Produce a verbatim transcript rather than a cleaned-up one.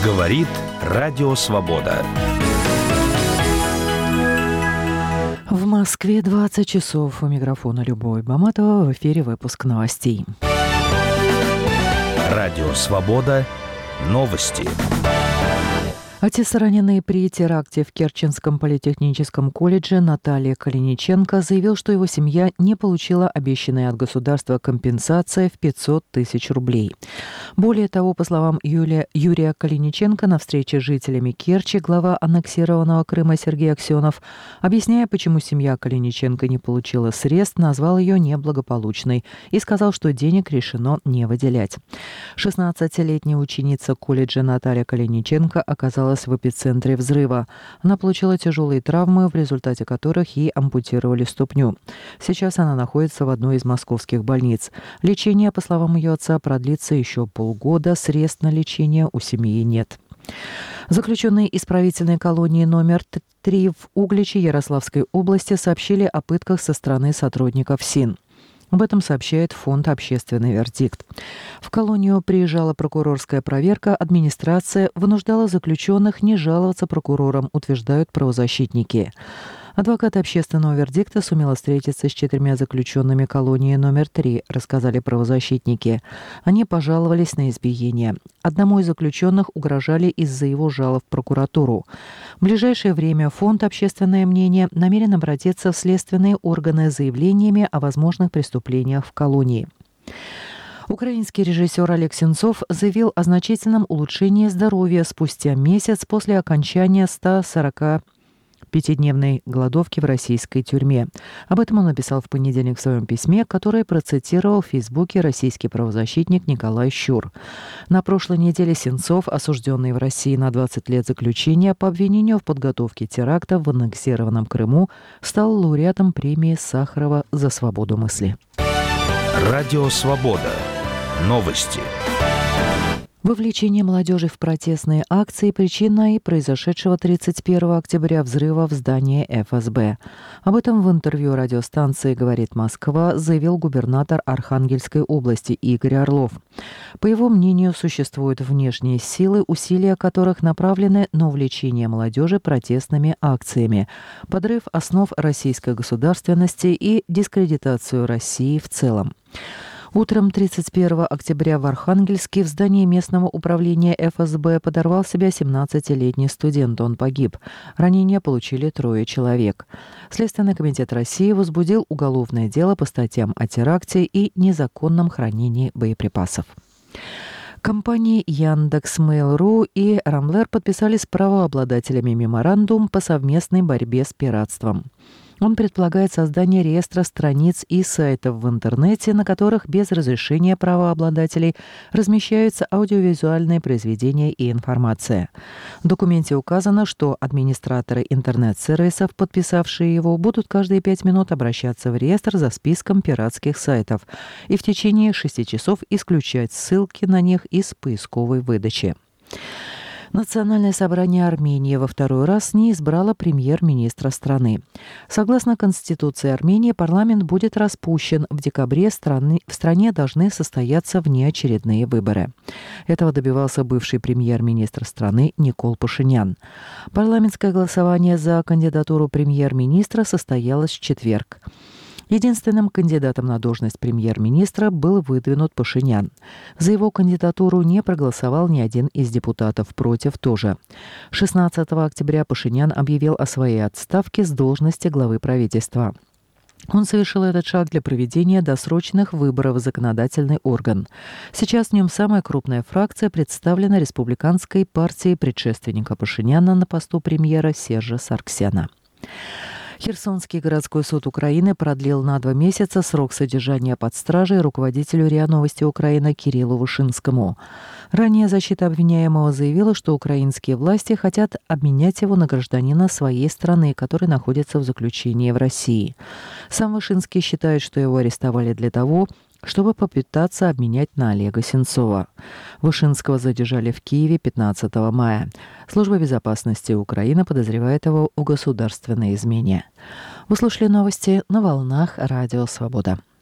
Говорит Радио Свобода. В Москве двадцать часов. У микрофона Любовь Баматова. В эфире выпуск новостей. Радио Свобода. Новости. Отец раненой при теракте в Керченском политехническом колледже Наталья Калиниченко заявил, что его семья не получила обещанной от государства компенсации в пятьсот тысяч рублей. Более того, по словам Юлия, Юрия Калиниченко, на встрече с жителями Керчи глава аннексированного Крыма Сергей Аксенов, объясняя, почему семья Калиниченко не получила средств, назвал ее неблагополучной и сказал, что денег решено не выделять. шестнадцатилетняя ученица колледжа Наталья Калиниченко оказалась в эпицентре взрыва. Она получила тяжелые травмы, в результате которых ей ампутировали ступню. Сейчас она находится в одной из московских больниц. Лечение, по словам ее отца, продлится еще полгода. Средств на лечение у семьи нет. Заключенные исправительной колонии номер три в Угличе Ярославской области сообщили о пытках со стороны сотрудников СИН. Об этом сообщает фонд «Общественный вердикт». В колонию приезжала прокурорская проверка, администрация вынуждала заключенных не жаловаться прокурорам, утверждают правозащитники. Адвокат общественного вердикта сумела встретиться с четырьмя заключенными колонии номер три, рассказали правозащитники. Они пожаловались на избиение. Одному из заключенных угрожали из-за его жалоб в прокуратуру. В ближайшее время фонд «Общественное мнение» намерен обратиться в следственные органы с заявлениями о возможных преступлениях в колонии. Украинский режиссер Олег Сенцов заявил о значительном улучшении здоровья спустя месяц после окончания ста сорока пятидневной голодовки в российской тюрьме. Об этом он написал в понедельник в своем письме, которое процитировал в Фейсбуке российский правозащитник Николай Щур. На прошлой неделе Сенцов, осужденный в России на двадцать лет заключения по обвинению в подготовке теракта в аннексированном Крыму, стал лауреатом премии Сахарова за свободу мысли. Радио Свобода. Новости. Вовлечение молодежи в протестные акции – причиной произошедшего тридцать первого октября взрыва в здании эф эс бэ. Об этом в интервью радиостанции «Говорит Москва» заявил губернатор Архангельской области Игорь Орлов. По его мнению, существуют внешние силы, усилия которых направлены на увлечение молодежи протестными акциями, подрыв основ российской государственности и дискредитацию России в целом. Утром тридцать первого октября в Архангельске в здании местного управления эф эс бэ подорвал себя семнадцатилетний студент. Он погиб. Ранения получили трое человек. Следственный комитет России возбудил уголовное дело по статьям о теракте и незаконном хранении боеприпасов. Компании Яндекс, Mail.ru и Рамблер подписали с правообладателями меморандум по совместной борьбе с пиратством. Он предполагает создание реестра страниц и сайтов в интернете, на которых без разрешения правообладателей размещаются аудиовизуальные произведения и информация. В документе указано, что администраторы интернет-сервисов, подписавшие его, будут каждые пять минут обращаться в реестр за списком пиратских сайтов и в течение шести часов исключать ссылки на них из поисковой выдачи. Национальное собрание Армении во второй раз не избрало премьер-министра страны. Согласно Конституции Армении, парламент будет распущен. В декабре страны, в стране должны состояться внеочередные выборы. Этого добивался бывший премьер-министр страны Никол Пашинян. Парламентское голосование за кандидатуру премьер-министра состоялось в четверг. Единственным кандидатом на должность премьер-министра был выдвинут Пашинян. За его кандидатуру не проголосовал ни один из депутатов, против тоже. шестнадцатого октября Пашинян объявил о своей отставке с должности главы правительства. Он совершил этот шаг для проведения досрочных выборов в законодательный орган. Сейчас в нем самая крупная фракция представлена республиканской партией предшественника Пашиняна на посту премьера Сержа Саргсяна. Херсонский городской суд Украины продлил на два месяца срок содержания под стражей руководителю РИА Новости Украины Кириллу Вышинскому. Ранее защита обвиняемого заявила, что украинские власти хотят обменять его на гражданина своей страны, который находится в заключении в России. Сам Вышинский считает, что его арестовали для того, чтобы попытаться обменять на Олега Сенцова. Вышинского задержали в Киеве пятнадцатого мая. Служба безопасности Украины подозревает его в государственной измене. Вы слушали новости на волнах Радио Свобода.